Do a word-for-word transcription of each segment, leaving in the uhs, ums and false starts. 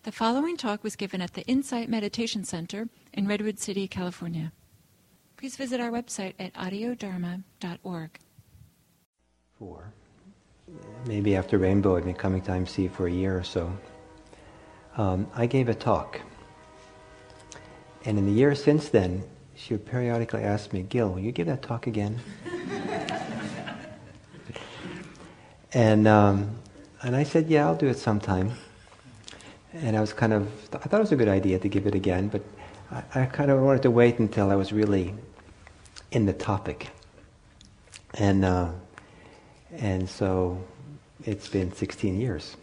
The following talk was given at the Insight Meditation Center in Redwood City, California. Please visit our website at audio dharma dot org. Four. Maybe after Rainbow, I'd been coming to I M C for a year or so. Um, I gave a talk. And in the years since then, she would periodically ask me, Gil, will you give that talk again? and um, and I said, yeah, I'll do it sometime. And I was kind of, I thought it was a good idea to give it again, but I, I kind of wanted to wait until I was really in the topic. And uh, and so it's been sixteen years.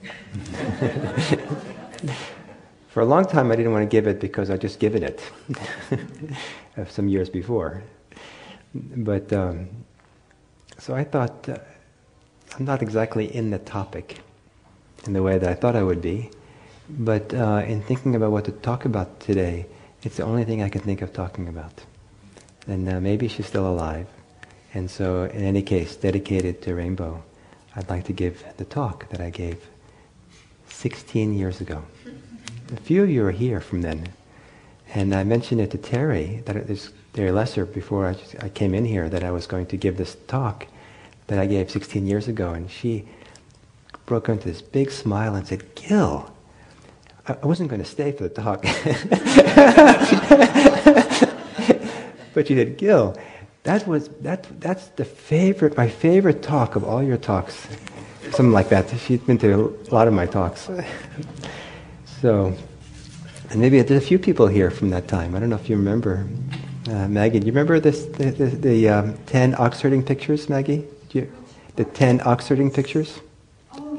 For a long time I didn't want to give it because I just given it some years before. But um, so I thought, uh, I'm not exactly in the topic in the way that I thought I would be. But uh, in thinking about what to talk about today, it's the only thing I can think of talking about. And uh, maybe she's still alive. And so, in any case, dedicated to Rainbow, I'd like to give the talk that I gave sixteen years ago. A few of you are here from then. And I mentioned it to Terry, that it was Terry Lesser, before I, just, I came in here, that I was going to give this talk that I gave sixteen years ago. And she broke into this big smile and said, Gil, I wasn't going to stay for the talk. But she said, Gil, that was that that's the favorite my favorite talk of all your talks. Something like that. She's been to a lot of my talks. So, and maybe there's a few people here from that time. I don't know if you remember. Uh, Maggie, do you remember this the the, the um, ten ox herding pictures, Maggie? Do you, the ten ox herding pictures? Oh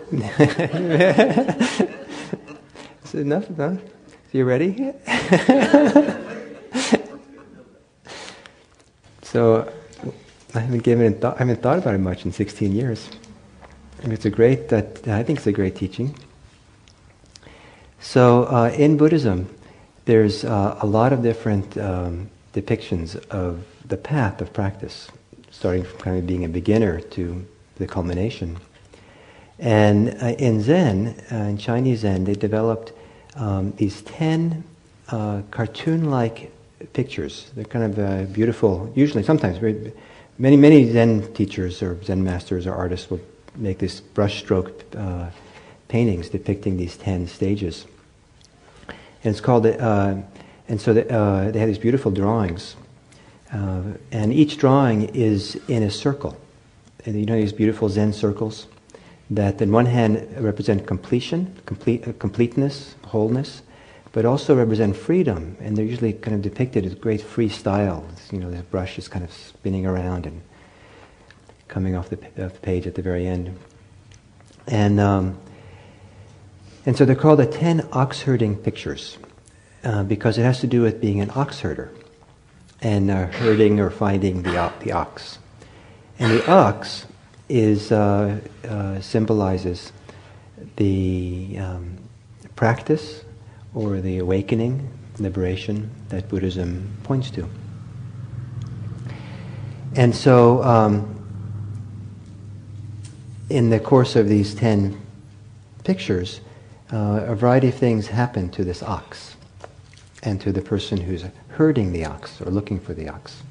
yeah. Is it enough? No? So you ready? So I haven't given it th- I haven't thought about it much in sixteen years. And it's a great that I think it's a great teaching. So uh, in Buddhism, there's uh, a lot of different um, depictions of the path of practice, starting from kind of being a beginner to the culmination. And uh, in Zen, uh, in Chinese Zen, they developed um, these ten uh, cartoon-like pictures. They're kind of uh, beautiful. Usually, sometimes, very, many many Zen teachers or Zen masters or artists will make these brushstroke uh, paintings depicting these ten stages. And it's called. Uh, and so the, uh, they have these beautiful drawings, uh, and each drawing is in a circle. And you know these beautiful Zen circles that, on one hand, represent completion, complete uh, completeness, wholeness, but also represent freedom, and they're usually kind of depicted as great free style. You know, the brush is kind of spinning around and coming off the, off the page at the very end. And um, and so they're called the ten ox herding pictures uh, because it has to do with being an ox herder and uh, herding or finding the o- the ox. And the ox is uh, uh, symbolizes the um, practice or the awakening, liberation that Buddhism points to. And so, um, in the course of these ten pictures, uh, a variety of things happen to this ox and to the person who's herding the ox or looking for the ox.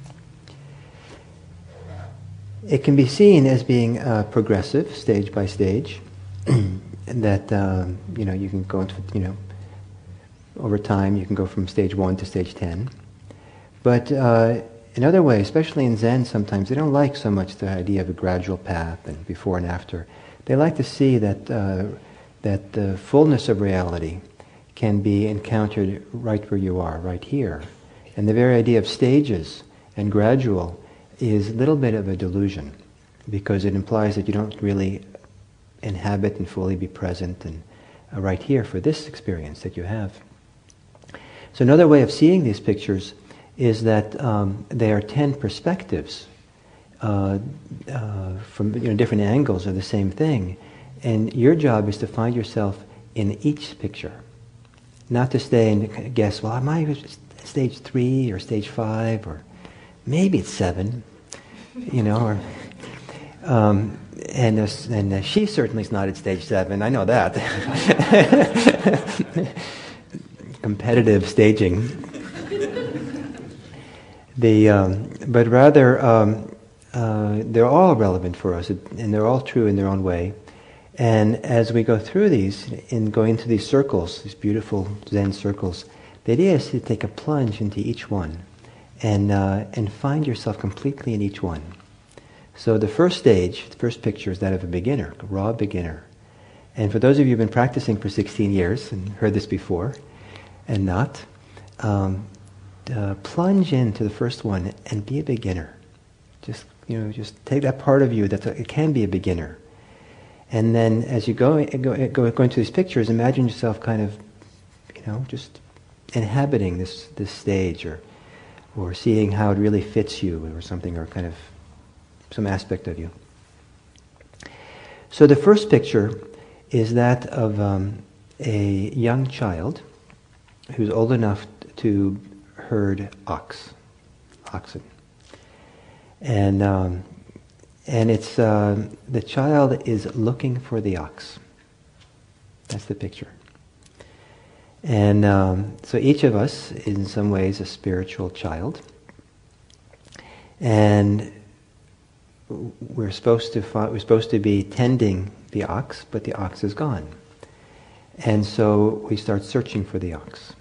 It can be seen as being uh, progressive, stage by stage, that um, you know you can go into you know. Over time, you can go from stage one to stage ten. But uh, in other ways, especially in Zen sometimes, they don't like so much the idea of a gradual path and before and after. They like to see that uh, that the fullness of reality can be encountered right where you are, right here. And the very idea of stages and gradual is a little bit of a delusion, because it implies that you don't really inhabit and fully be present and uh, right here for this experience that you have. So another way of seeing these pictures is that um, they are ten perspectives uh, uh, from you know, different angles of the same thing. And your job is to find yourself in each picture. Not to stay and guess, well, am I stage three or stage five or maybe it's seven, you know, or... Um, and uh, and uh, she certainly is not at stage seven. I know that. Competitive staging. The um, but rather um, uh, they're all relevant for us, and they're all true in their own way. And as we go through these, in going into these circles, these beautiful Zen circles, the idea is to take a plunge into each one, and uh, and find yourself completely in each one. So the first stage, the first picture, is that of a beginner, a raw beginner. And for those of you who've been practicing for sixteen years and heard this before, and not, um, uh, plunge into the first one and be a beginner. Just you know, just take that part of you that it can be a beginner. And then as you go, go, go, go into these pictures, imagine yourself kind of, you know, just inhabiting this, this stage, or or seeing how it really fits you or something, or kind of some aspect of you. So the first picture is that of um, a young child who's old enough to herd ox, oxen. And um, and it's uh, the child is looking for the ox. That's the picture. And um, so each of us, in some ways, a spiritual child, and we're supposed to fi- we're supposed to be tending the ox, but the ox is gone, and so we start searching for the ox.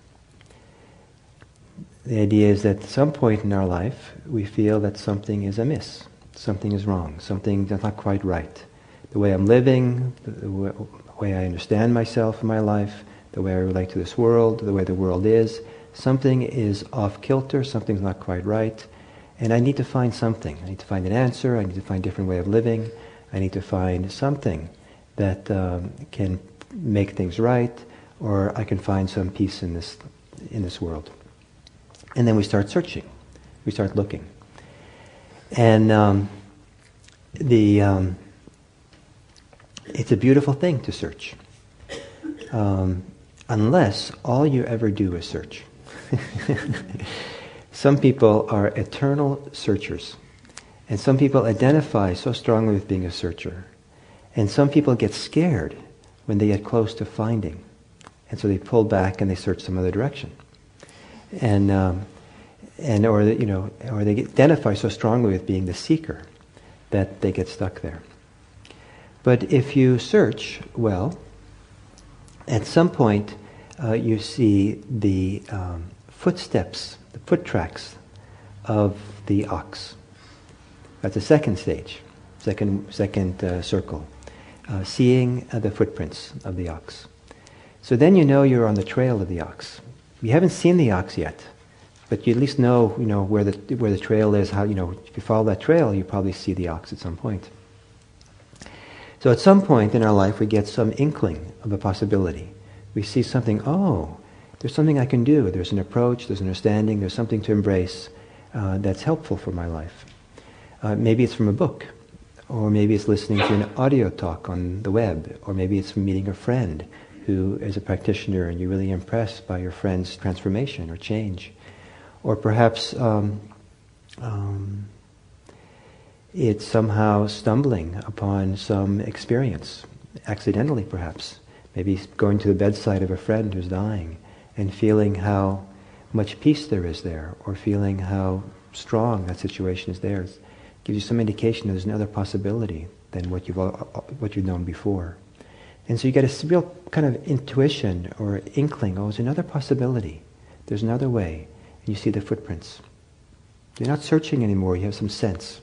The idea is that at some point in our life, we feel that something is amiss, something is wrong, something that's not quite right. The way I'm living, the way I understand myself in my life, the way I relate to this world, the way the world is, something is off kilter, something's not quite right, and I need to find something. I need to find an answer, I need to find a different way of living, I need to find something that um, can make things right, or I can find some peace in this in this world. And then we start searching, we start looking. And um, the um, it's a beautiful thing to search. Um, unless all you ever do is search. Some people are eternal searchers, and some people identify so strongly with being a searcher, and some people get scared when they get close to finding, and so they pull back and they search some other direction, and um, and or you know, or they identify so strongly with being the seeker that they get stuck there. But if you search well, at some point, uh, you see the um, footsteps, the foot tracks of the ox. That's the second stage, second second uh, circle, uh, seeing uh, the footprints of the ox. So then you know you're on the trail of the ox. You haven't seen the ox yet, but you at least know you know where the where the trail is. How you know if you follow that trail, you probably see the ox at some point. So at some point in our life, we get some inkling of a possibility. We see something, oh, there's something I can do. There's an approach, there's an understanding, there's something to embrace uh, that's helpful for my life. Uh, maybe it's from a book, or maybe it's listening to an audio talk on the web, or maybe it's from meeting a friend who is a practitioner and you're really impressed by your friend's transformation or change. Or perhaps um, um, it's somehow stumbling upon some experience, accidentally perhaps. Maybe going to the bedside of a friend who's dying and feeling how much peace there is there, or feeling how strong that situation is there. It gives you some indication that there's another possibility than what you've what you've known before. And so you get a real kind of intuition or inkling, oh, there's another possibility. There's another way. And you see the footprints. You're not searching anymore, you have some sense.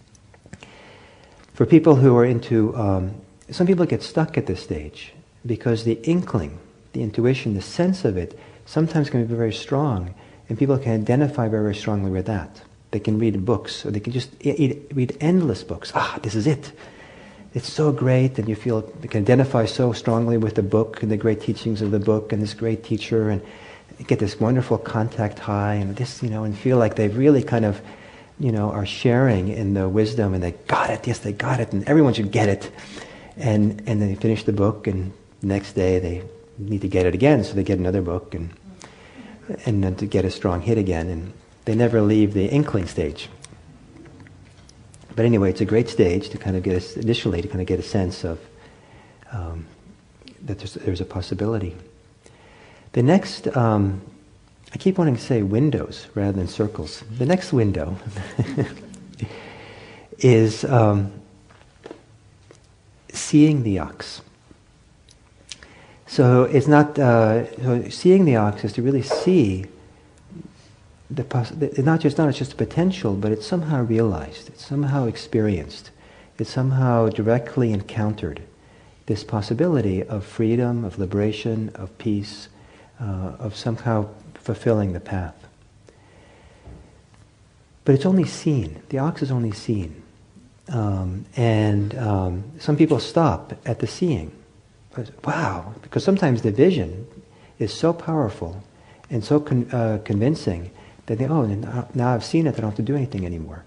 For people who are into, um, some people get stuck at this stage because the inkling, the intuition, the sense of it sometimes can be very strong, and people can identify very, very strongly with that. They can read books, or they can just e- read endless books. Ah, this is it. It's so great, and you feel they can identify so strongly with the book and the great teachings of the book and this great teacher, and get this wonderful contact high, and this, you know, and feel like they've really kind of, you know, are sharing in the wisdom, and they got it. Yes, they got it, and everyone should get it. And and then they finish the book, and the next day they need to get it again, so they get another book, and and then to get a strong hit again, and they never leave the inkling stage. But anyway, it's a great stage to kind of get a, initially to kind of get a sense of um, that there's, there's a possibility. The next, um, I keep wanting to say windows rather than circles. The next window is um, seeing the ox. So it's not uh, so seeing the ox is to really see the poss- it's not just not just a potential, but it's somehow realized, it's somehow experienced, it's somehow directly encountered this possibility of freedom, of liberation, of peace, uh, of somehow fulfilling the path. But it's only seen. The ox is only seen, um, and um, some people stop at the seeing. Wow, because sometimes the vision is so powerful and so con- uh, convincing that they, oh, now I've seen it, I don't have to do anything anymore.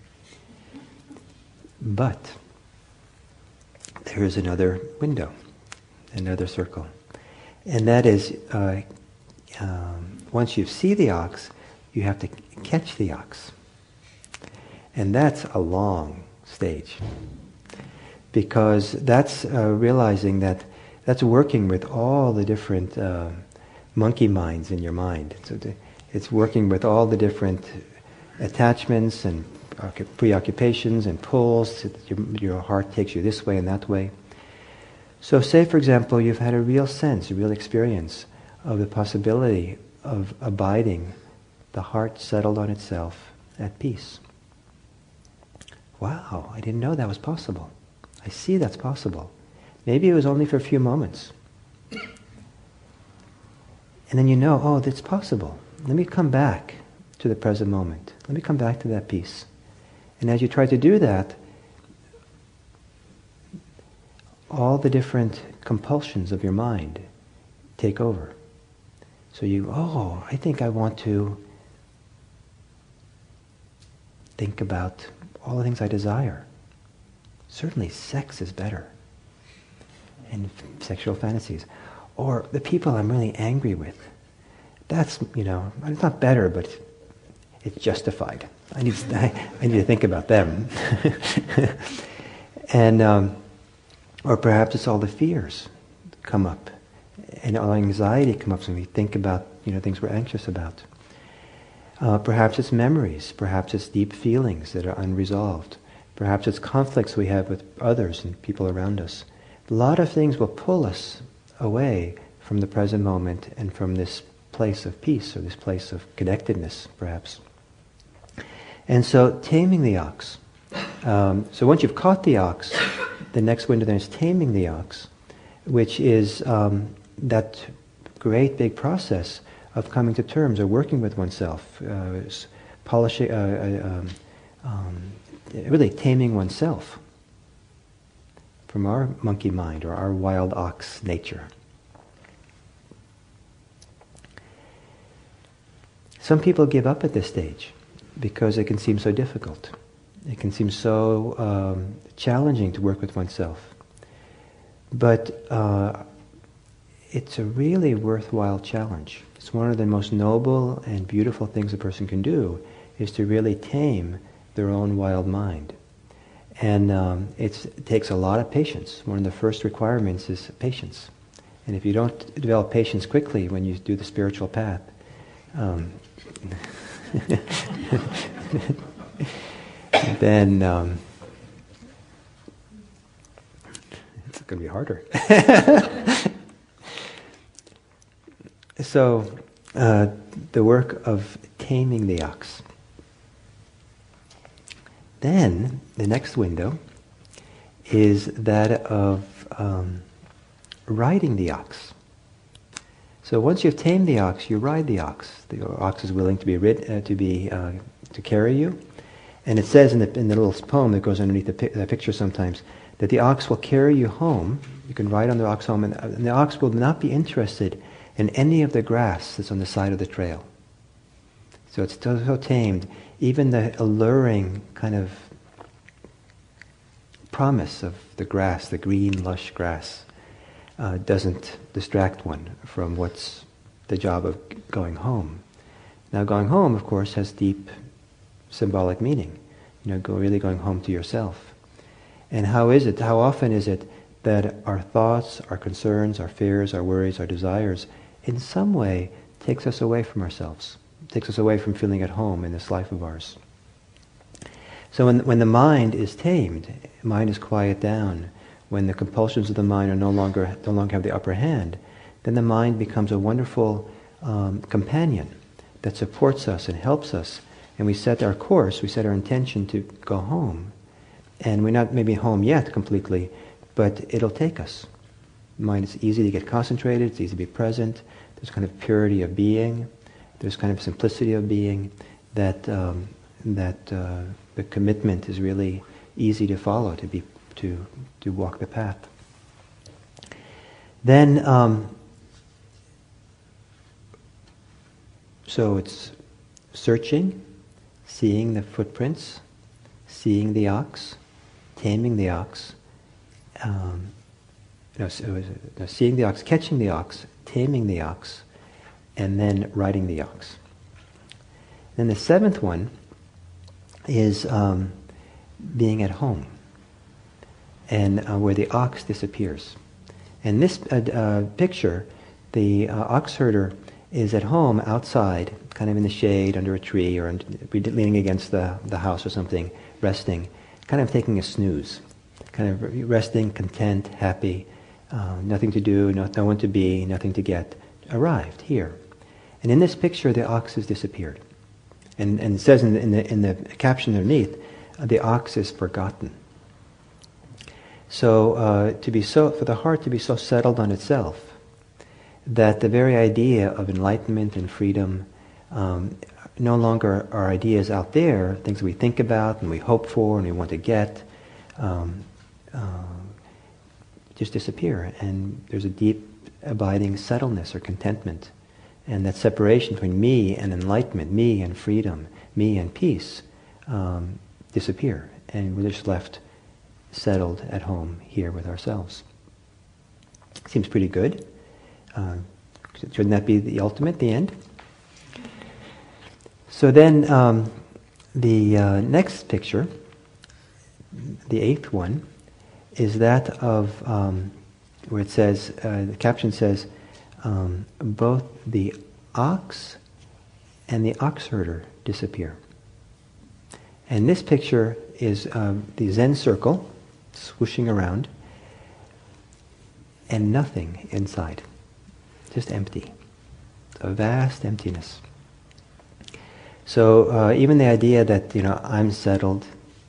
But there is another window, another circle. And that is, uh, um, once you see the ox, you have to catch the ox. And that's a long stage. Because that's uh, realizing that that's working with all the different uh, monkey minds in your mind. So the, it's working with all the different attachments and preoccupations and pulls. Your, your heart takes you this way and that way. So say, for example, you've had a real sense, a real experience of the possibility of abiding, the heart settled on itself at peace. Wow, I didn't know that was possible. I see that's possible. Maybe it was only for a few moments. And then you know, oh, that's possible. Let me come back to the present moment. Let me come back to that peace. And as you try to do that, all the different compulsions of your mind take over. So you, oh, I think I want to think about all the things I desire. Certainly sex is better. And sexual fantasies. Or the people I'm really angry with. That's, you know, it's not better, but it's justified. I need to, I, I need to think about them. and um, or perhaps it's all the fears come up, and all anxiety come up when we think about, you know, things we're anxious about. Uh, perhaps it's memories. Perhaps it's deep feelings that are unresolved. Perhaps it's conflicts we have with others and people around us. A lot of things will pull us away from the present moment and from this place of peace or this place of connectedness, perhaps. And so taming the ox. Um, so once you've caught the ox, the next window then is taming the ox, which is um, that great big process of coming to terms or working with oneself, uh, polishing, uh, uh, um, um, really taming oneself from our monkey mind or our wild ox nature. Some people give up at this stage because it can seem so difficult. It can seem so um, challenging to work with oneself. But uh, it's a really worthwhile challenge. It's one of the most noble and beautiful things a person can do, is to really tame their own wild mind. And um, it's, it takes a lot of patience. One of the first requirements is patience. And if you don't develop patience quickly when you do the spiritual path, um, then um, it's going to be harder. So, uh, the work of taming the ox. Then, the next window is that of um, riding the ox. So once you've tamed the ox, you ride the ox. The ox is willing to be rid, uh, to be uh, to carry you. And it says in the in the little poem that goes underneath the, pi- the picture sometimes that the ox will carry you home. You can ride on the ox home, and, and the ox will not be interested in any of the grass that's on the side of the trail. So it's so, so tamed. Even the alluring kind of promise of the grass, the green, lush grass, uh, doesn't distract one from what's the job of going home. Now, going home, of course, has deep symbolic meaning. You know, go really going home to yourself. And how is it, how often is it that our thoughts, our concerns, our fears, our worries, our desires, in some way takes us away from ourselves, takes us away from feeling at home in this life of ours. So when, when the mind is tamed, mind is quiet down, when the compulsions of the mind are no longer, no longer have the upper hand, then the mind becomes a wonderful um, companion that supports us and helps us. And we set our course, we set our intention to go home. And we're not maybe home yet completely, but it'll take us. Mind is easy to get concentrated, it's easy to be present, there's kind of purity of being, there's kind of simplicity of being, that um, that uh, the commitment is really easy to follow, to be to to walk the path. Then, um, so it's searching, seeing the footprints, seeing the ox, taming the ox, um, no, so, no, seeing the ox, catching the ox, taming the ox, and then riding the ox. Then the seventh one is um, being at home, and uh, where the ox disappears. In this uh, uh, picture, the uh, ox herder is at home outside, kind of in the shade, under a tree, or leaning against the, the house or something, resting, kind of taking a snooze, kind of resting, content, happy, uh, nothing to do, no, no one to be, nothing to get, arrived here. And in this picture, the ox has disappeared. And, and it says in the, in the, in the caption underneath, uh, the ox is forgotten. So uh, to be so, for the heart to be so settled on itself, that the very idea of enlightenment and freedom um, no longer are ideas out there, things we think about and we hope for and we want to get, um, uh, just disappear. And there's a deep, abiding settledness or contentment. And that separation between me and enlightenment, me and freedom, me and peace, um, disappear. And we're just left settled at home here with ourselves. Seems pretty good. Uh, shouldn't that be the ultimate, the end? So then um, the uh, next picture, the eighth one, is that of um, where it says, uh, the caption says, um, both the ox and the ox herder disappear. And this picture is uh, the Zen circle, swooshing around, and nothing inside. Just empty. A vast emptiness. So uh, even the idea that, you know, I'm settled,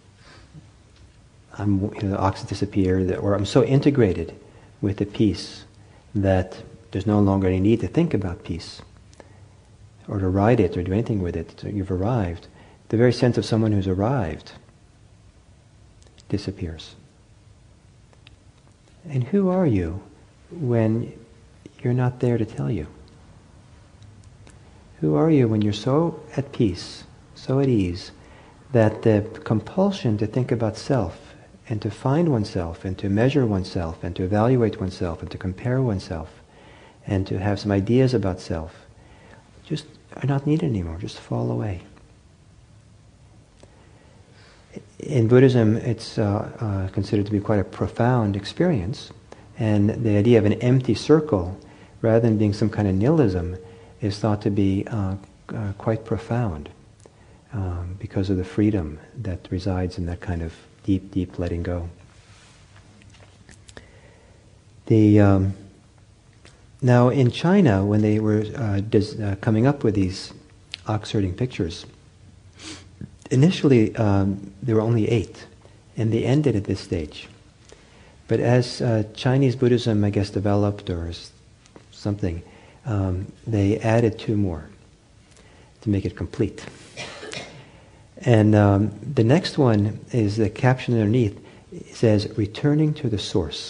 I'm, you know, the ox has disappeared, or I'm so integrated with the peace that there's no longer any need to think about peace, or to ride it, or do anything with it. So you've arrived. The very sense of someone who's arrived disappears. And who are you when you're not there to tell you? Who are you when you're so at peace, so at ease, that the compulsion to think about self, and to find oneself, and to measure oneself, and to evaluate oneself, and to compare oneself, and to have some ideas about self, just are not needed anymore, just fall away. In Buddhism, it's uh, uh, considered to be quite a profound experience, and the idea of an empty circle, rather than being some kind of nihilism, is thought to be uh, uh, quite profound um, because of the freedom that resides in that kind of deep, deep letting go. The um, now in China, when they were uh, dis- uh, coming up with these ox herding pictures, initially um, there were only eight, and they ended at this stage. But as uh, Chinese Buddhism, I guess, developed or something, um, they added two more to make it complete. And um, the next one is the caption underneath. It says, "Returning to the source."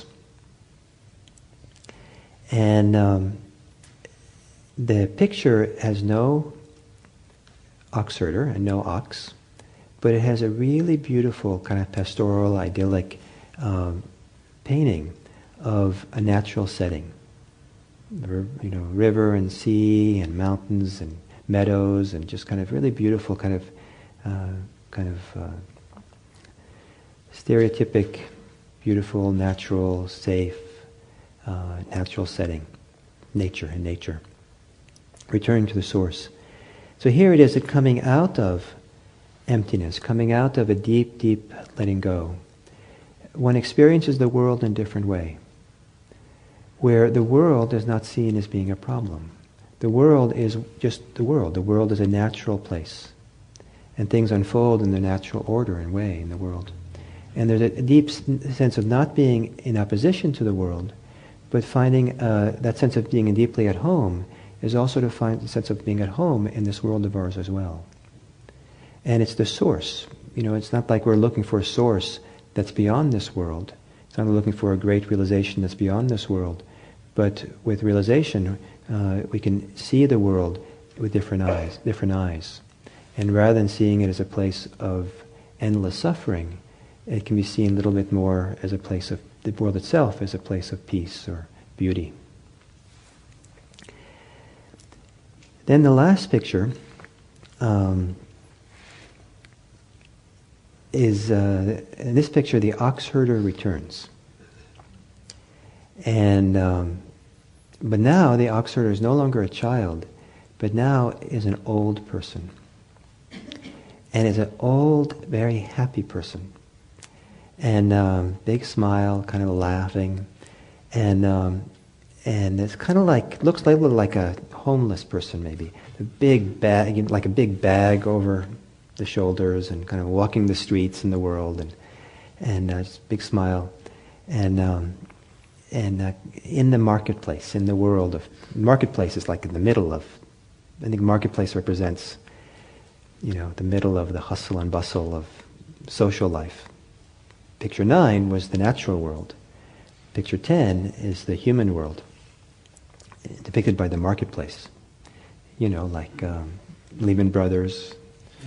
And um, the picture has no ox herder and no ox, but it has a really beautiful kind of pastoral, idyllic um, painting of a natural setting. You know, river and sea and mountains and meadows and just kind of really beautiful kind of uh, kind of uh, stereotypic, beautiful, natural, safe, uh, natural setting, nature and nature. Returning to the source. So here it is, a coming out of emptiness, coming out of a deep, deep letting go. One experiences the world in a different way, where the world is not seen as being a problem. The world is just the world. The world is a natural place. And things unfold in their natural order and way in the world. And there's a deep sense of not being in opposition to the world, but finding uh, that sense of being deeply at home is also to find the sense of being at home in this world of ours as well. And it's the source. You know, it's not like we're looking for a source that's beyond this world. It's not looking for a great realization that's beyond this world. But with realization, uh, we can see the world with different eyes, different eyes. And rather than seeing it as a place of endless suffering, it can be seen a little bit more as a place of, the world itself as a place of peace or beauty. Then the last picture um, is, uh, in this picture, the ox herder returns. And, um, but now the ox herder is no longer a child, but now is an old person. And is an old, very happy person. And um, big smile, kind of laughing. And um, and it's kind of like, looks like, like a homeless person maybe. A big bag, like a big bag over the shoulders and kind of walking the streets in the world. And and uh, just big smile. And um, and uh, in the marketplace, in the world of, marketplace is like in the middle of, I think marketplace represents, you know, the middle of the hustle and bustle of social life. Picture nine was the natural world. Picture ten is the human world, depicted by the marketplace. You know, like um, Lehman Brothers.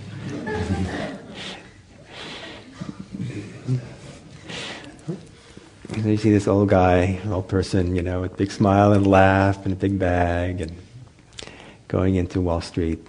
So you see this old guy, old person, you know, with a big smile and laugh and a big bag and going into Wall Street.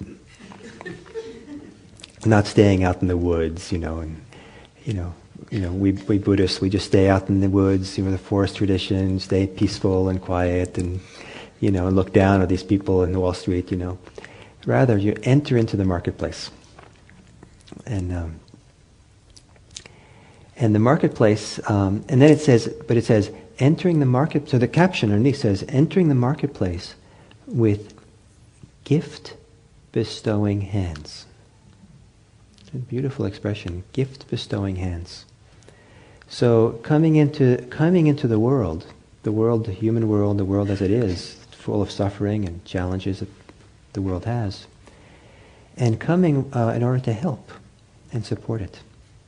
Not staying out in the woods, you know, and you know, you know, we we Buddhists, we just stay out in the woods, you know, the forest tradition, stay peaceful and quiet, and you know, and look down at these people in Wall Street, you know. Rather, you enter into the marketplace, and um, and the marketplace, um, and then it says, but it says entering the market. So the caption underneath says entering the marketplace with gift bestowing hands. A beautiful expression, gift bestowing hands. So coming into coming into the world, the world, the human world, the world as it is, full of suffering and challenges that the world has, and coming uh, in order to help and support it.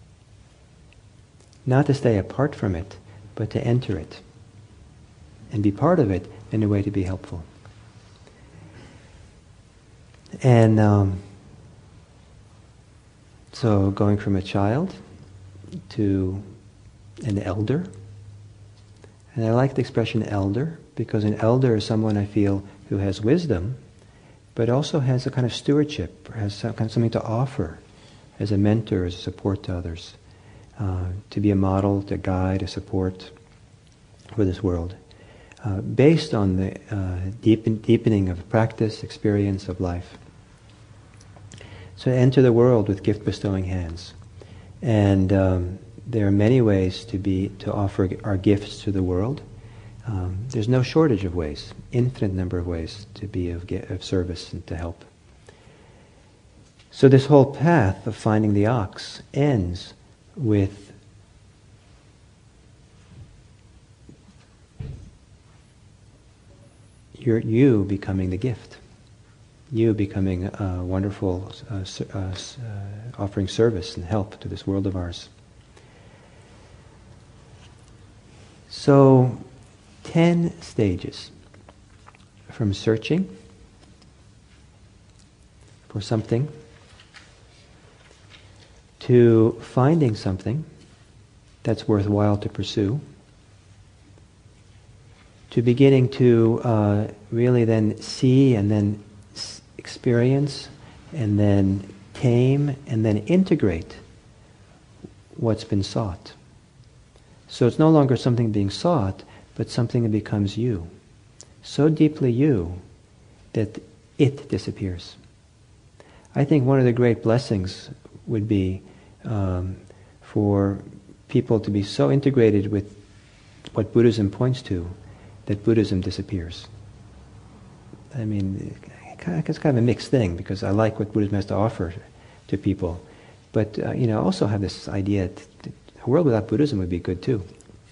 Not to stay apart from it, but to enter it and be part of it in a way to be helpful. And um, So going from a child to an elder. And I like the expression elder, because an elder is someone I feel who has wisdom, but also has a kind of stewardship, has some, kind of something to offer as a mentor, as a support to others, uh, to be a model, to guide, a support for this world, uh, based on the uh, deepen, deepening of practice, experience of life. So enter the world with gift-bestowing hands. And um, there are many ways to be to offer our gifts to the world. Um, there's no shortage of ways, infinite number of ways to be of, of service and to help. So this whole path of finding the ox ends with your, you becoming the gift. You becoming a wonderful, uh, uh, uh, offering service and help to this world of ours. So, ten stages. From searching for something, to finding something that's worthwhile to pursue, to beginning to uh, really then see and then experience, and then tame, and then integrate what's been sought, So it's no longer something being sought, but something that becomes you. So deeply you that it disappears. I think one of the great blessings would be um, for people to be so integrated with what Buddhism points to that Buddhism disappears. I mean, it's kind of a mixed thing, because I like what Buddhism has to offer to people, but uh, you know, I also have this idea that a world without Buddhism would be good too.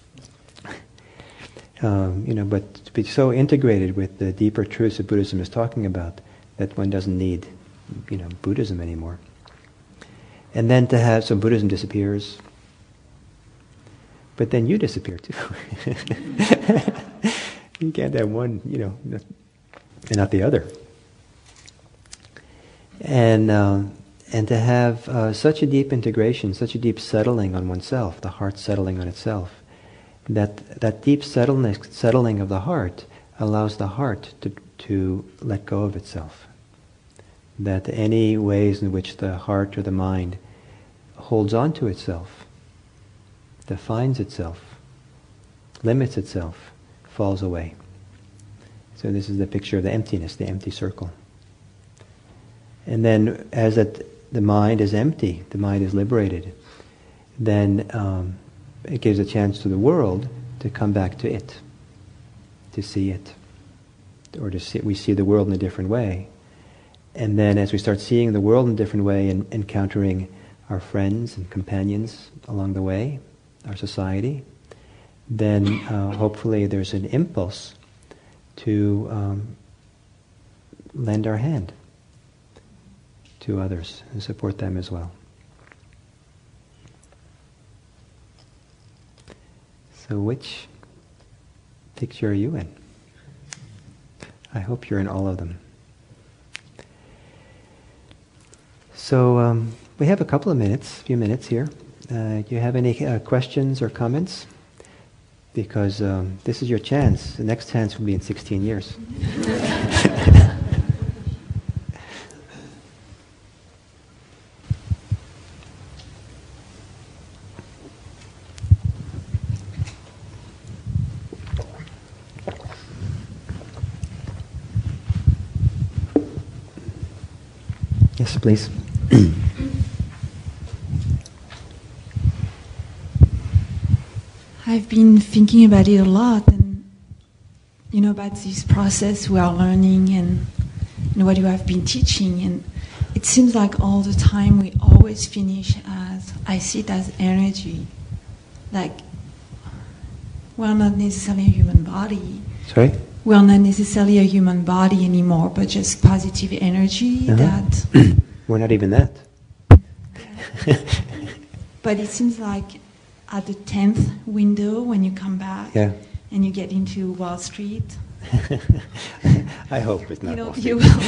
Um, you know, but to be so integrated with the deeper truths that Buddhism is talking about that one doesn't need, you know, Buddhism anymore. And then to have, so Buddhism disappears, but then you disappear too. You can't have one, you know, and not the other. And uh, and to have uh, such a deep integration, such a deep settling on oneself, the heart settling on itself, that that deep settleness, settling of the heart allows the heart to to let go of itself. That any ways in which the heart or the mind holds on to itself, defines itself, limits itself, falls away. So this is the picture of the emptiness, the empty circle. And then as that the mind is empty, the mind is liberated, then um, it gives a chance to the world to come back to it, to see it, or to see, we see the world in a different way. And then as we start seeing the world in a different way and encountering our friends and companions along the way, our society, then uh, hopefully there's an impulse to um, lend our hand to others and support them as well. So which picture are you in? I hope you're in all of them. So um, we have a couple of minutes, a few minutes here. Uh, do you have any uh, questions or comments? Because um, this is your chance. The next chance will be in sixteen years. Yes, please. I've been thinking about it a lot, and you know, about this process we are learning, and you know, what you have been teaching, and it seems like all the time we always finish as, I see it as energy, like we're not necessarily a human body. Sorry? We're not necessarily a human body anymore, but just positive energy. Uh-huh. That we're not even that. But it seems like at the tenth window, when you come back, yeah, and you get into Wall Street, I hope it's not you know, Wall Street. you will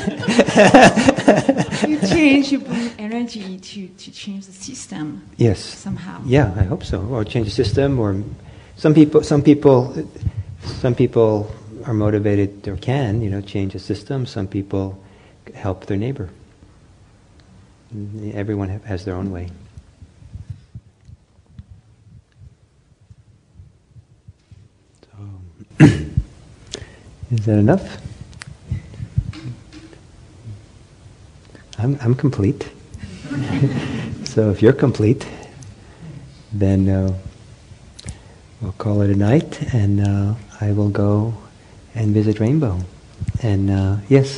you change, you bring energy to, to change the system. Yes. Somehow. Yeah, I hope so. Or change the system, or some people. Some people. Some people are motivated or can, you know, change the system. Some people help their neighbor. Everyone has their own way. So, is that enough? I'm I'm complete. So if you're complete, then uh, we'll call it a night, and uh, I will go and visit Rainbow. And uh, yes.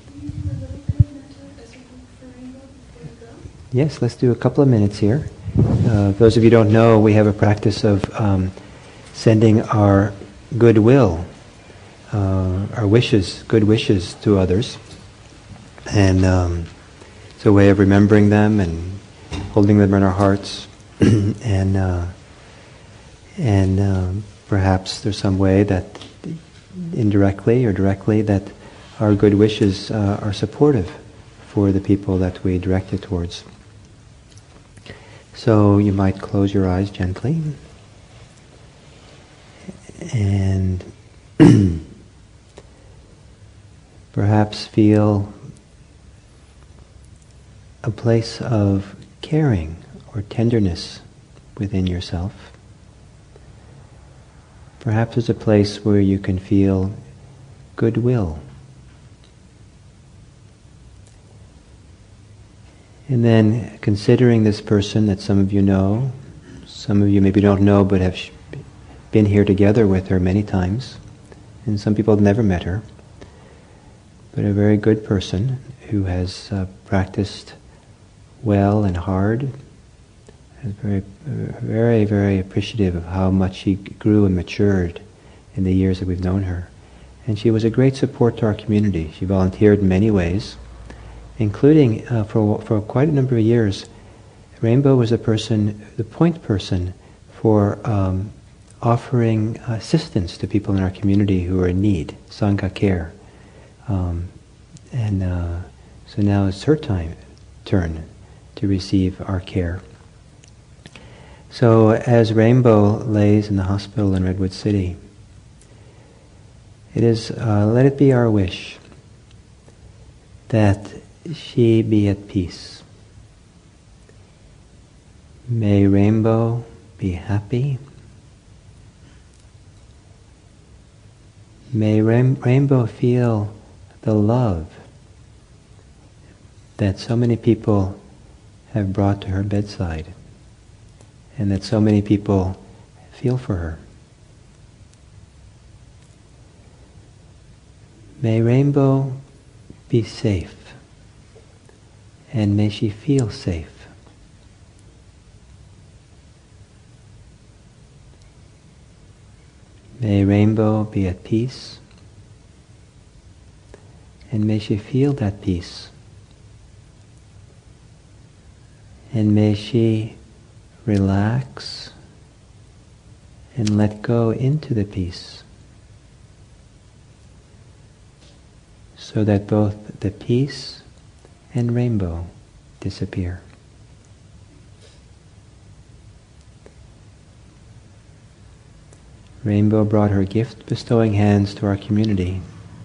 Yes, let's do a couple of minutes here. Uh, those of you who don't know, we have a practice of um, sending our goodwill, uh, our wishes, good wishes to others. And um, it's a way of remembering them and holding them in our hearts. and uh, and um, perhaps there's some way that indirectly or directly that our good wishes uh, are supportive for the people that we direct it towards. So you might close your eyes gently and perhaps feel a place of caring or tenderness within yourself. Perhaps it's a place where you can feel goodwill. And then considering this person that some of you know, some of you maybe don't know but have been here together with her many times, and some people have never met her, but a very good person who has uh, practiced well and hard, is very, very, very appreciative of how much she grew and matured in the years that we've known her. And she was a great support to our community. She volunteered in many ways, including uh, for for quite a number of years. Rainbow was the person, the point person for um, offering assistance to people in our community who are in need, Sangha care. Um, and uh, so now it's her time, turn to receive our care. So as Rainbow lays in the hospital in Redwood City, it is, uh, let it be our wish that she be at peace. May Rainbow be happy. May Rain- Rainbow feel the love that so many people have brought to her bedside, and that so many people feel for her. May Rainbow be safe, and may she feel safe. May Rainbow be at peace, and may she feel that peace. And may she relax and let go into the peace, so that both the peace and Rainbow disappear. Rainbow brought her gift-bestowing hands to our community.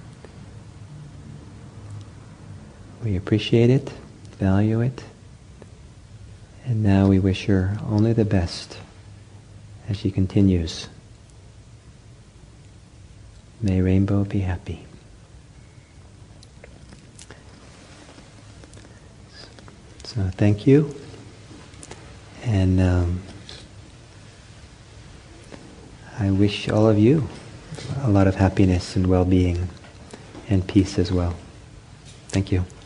We appreciate it, value it, and now we wish her only the best as she continues. May Rainbow be happy. So thank you, and um, I wish all of you a lot of happiness and well-being and peace as well. Thank you.